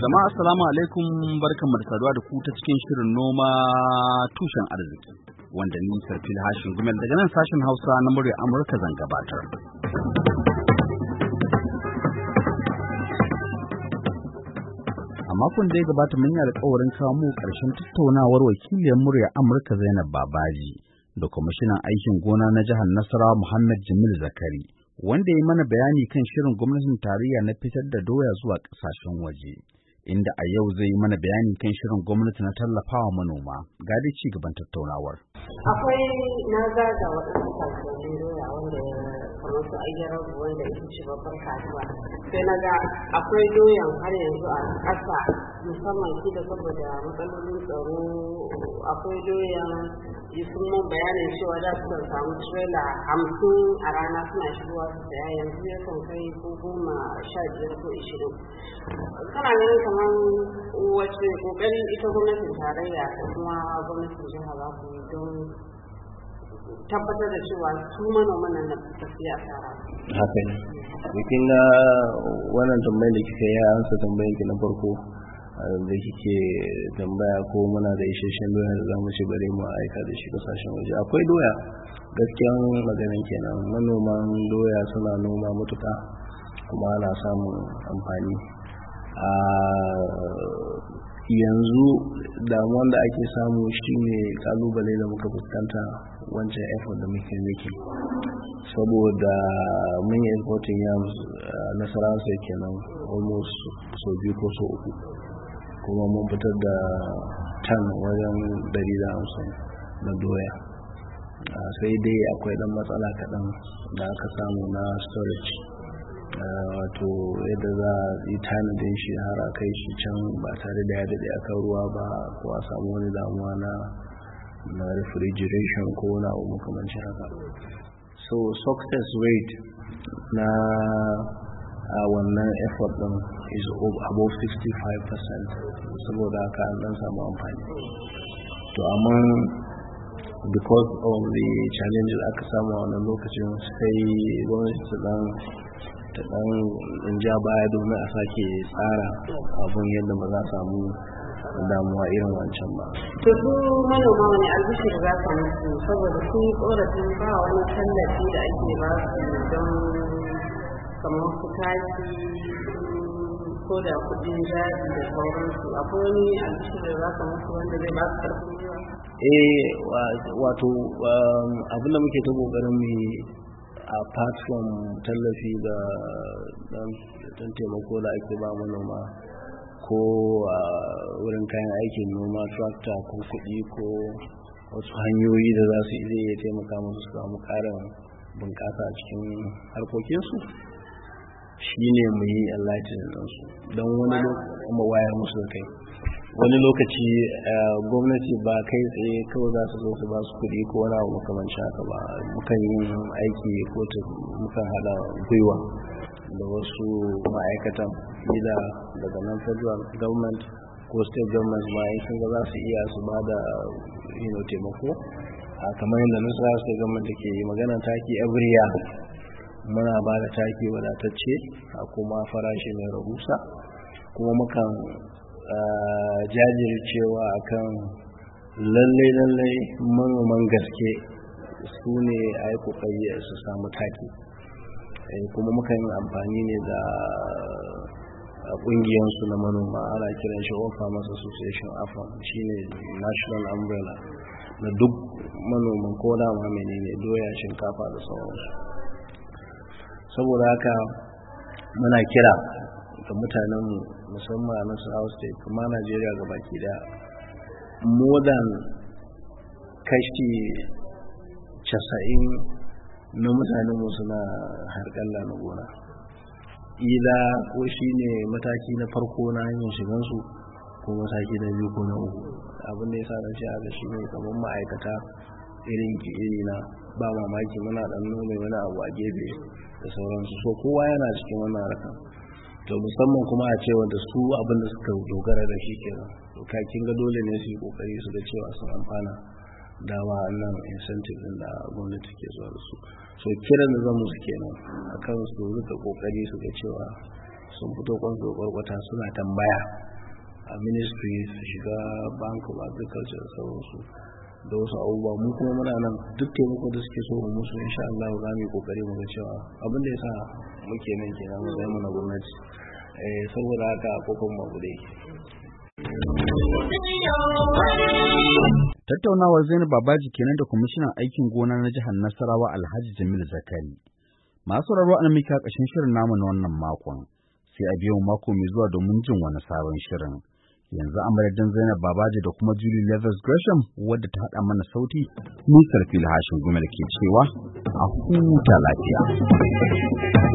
Jama'a assalamu alaikum, barkanmu da saduwa da ku ta cikin shirin noma tushen arziki wanda ni Sarfil Hashin Gumel daga nan sashen Hausa na murya Amurka zan gabatar. A makon da ya gabata mun yi alƙawarin kawo mu ƙarshen tattaunawar wakiliyar murya Amurka Zainab Babaji da kwamishinan aikin gona na jihar Nasarawa Muhammad Jamil Zakari, wanda ya mana bayani kan shirin gwamnatin tarayya na fitar da doya zuwa ƙasashen waje, inda a yau zai yi mana bayani kan shirin gwamnati na tallafawa manoma. Ga dai ci gaban tattaunawar. Akwai na zaga waɗansu kasuwannin doya wanda kamar su ayyarar wanda ita ce babbar kasuwa, sai na ga akwai doyan har yanzu a ƙasa, musamman shi da saboda matsalolin tsaro. Akwai doyan sun mun bayanin cewa da su samu tirela 50 a rana suna shigowa su saya, yanzu ya kan kai ko 15 ko 20. Kana ganin kamar wace kokari ita gwamnatin tarayya da kuma gwamnatin jiha za su yi don tabbatar da cewa su manoman nan na tafiya asara? Haka ne. Bikin na wannan tambayar da kika yi ansa tambayar ki na farko da kike tambaya ko muna da isasshen doya da zamu ci bare mu aika da shi kasashen waje. Akwai doya, gaskiyan maganin kenan. Manoman doya suna noma mutuka kuma ana samun amfani. Yanzu damuwan da ake samu shine kalubale da muka fuskanta wancan effort da muke miki, saboda mun yi importing yams Nasarawa sai kenan almost so biyu ko so uku, kuma mun fitar da tan wajen 150 na doya. Sai dai akwai dan matsala kaɗan da aka samu na storage, wato yadda za a yi tanadin shi har a kai shi can ba tare da ya daɗe akan ruwa ba, ko a samu wani damuwa na refrigeration ko na abu makamancin haka. So success rate na wannan effort din is above 65%, saboda haka an dan samu amfani. To amma because of the challenges aka samu a wannan lokacin, sai gwamnati ta dan ja baya domin a sake tsara abun yadda ba za a samu damuwa irin wancan ba. To su manoma wani albishir za ka musu, saboda sun yi korafin ba wani tallafi da ake ba su don kamar su taki ko da kudin jari da sauransu. Akwai wani albishir da za ka musu wanda zai ba su karfin yiwa? Wato abin da muke ta kokarin mu apart from tallafi da dan taimako da ake ba manoma, ko wurin kayan aikin noma, tractor ko kuɗi ko wasu hanyoyi da za su iya taimaka musu su samu ƙarin bunƙasa a cikin harkokinsu, shi ne mu yi enlightenment ɗinsu don wani lokaci wayar musu da kai. Wani lokaci gwamnati ba kai tsaye kawai za su zo su ba su kuɗi ko wani abu makamancin haka ba. Mukan yi aiki ko mukan haɗa gwiwa da wasu ma'aikatan, ila daga nan federal government ko state government ma in sun ga za su iya su ba da taimako. Kamar yadda Nasarawa state government da ke magana taki every year, muna ba da taki wadatacce a kuma farashi mai rahusa, kuma mukan jajircewa akan lallai manoman gaske su ne a yi kokari su samu taki. Kuma muka yi amfani ne da ƙungiyarsu na manoma, ana kiran shi All Farmers Association AFAN, shine national umbrella na duk manoman ko da ma menene doya, shinkafa da sauransu. Saboda haka muna kira ga mutanen musamman a Nasarawa State kuma Najeriya ga baki daya, more than kashi 90 na mutanenmu suna harƙalla na gona. Ila ko shi ne mataki na farko na hanyar shigansu, ko mataki na biyu ko na uku. Abin da ya sa na ce haka shi ne kamar ma'aikata irin ki iri na, ba mamaki muna ɗan nome wani abu a gefe da sauransu. So kowa yana cikin wannan harkar. To musamman kuma a ce wanda su abin da suka dogara da shi kenan. To kakin ga dole ne su yi kokari su ga cewa sun amfana da wa'annan incentive din da gwamnati ke zuwa da su. So kiran da zamu su kenan akan su rika kokari su ga cewa sun fito kwanzo kwarkwata suna tambaya a ministry su shiga bank of agriculture da sauransu da wasu abubuwa. Mu kuma muna nan duk taimako da suke so mu musu insha Allah za mu yi kokari mu ga cewa abin da yasa muke nan kenan mu zai mana gwamnati saboda haka kokon mu bude. Tattaunawar Zainab Babaji kenan da kwamishinan aikin gona na jihar Nasarawa Alhaji Jamil Zakari. Masu sauraro an mika ƙashin shirin namu na wannan makon, sai a biyo mako mai zuwa domin jin wani sabon shirin. Yanzu a madadin Zainab Babaji da kuma Julie Leathers Gresham wadda ta haɗa mana sauti, Musar Fil Hashin Gumel ke cewa a huta lafiya.